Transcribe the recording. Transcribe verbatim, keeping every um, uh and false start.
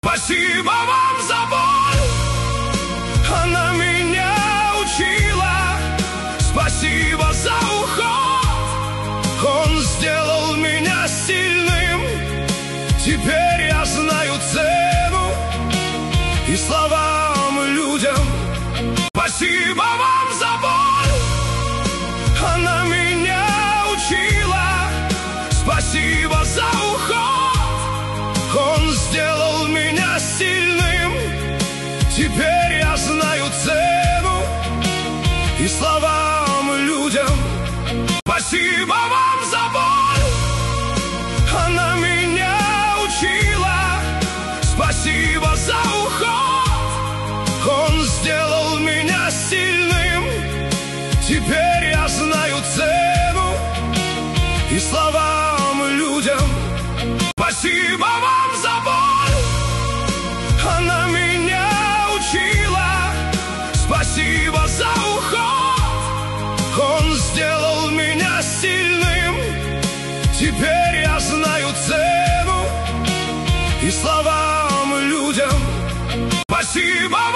Спасибо вам за боль, она меня учила. Спасибо за уход, он сделал меня сильным. Теперь я знаю цену и словам людям. Спасибо вам за боль, она меня учила. Спасибо за уход, он сделал меня сильным. Теперь я знаю цену и словам людям. Спасибо вам за боль, она меня учила. Спасибо за уход, он сделал меня сильным. Теперь я знаю цену и словам людям. Спасибо вам за боль, она меня учила. Спасибо за уход, он сделал меня сильным. Теперь я знаю цену и словам людям. Спасибо.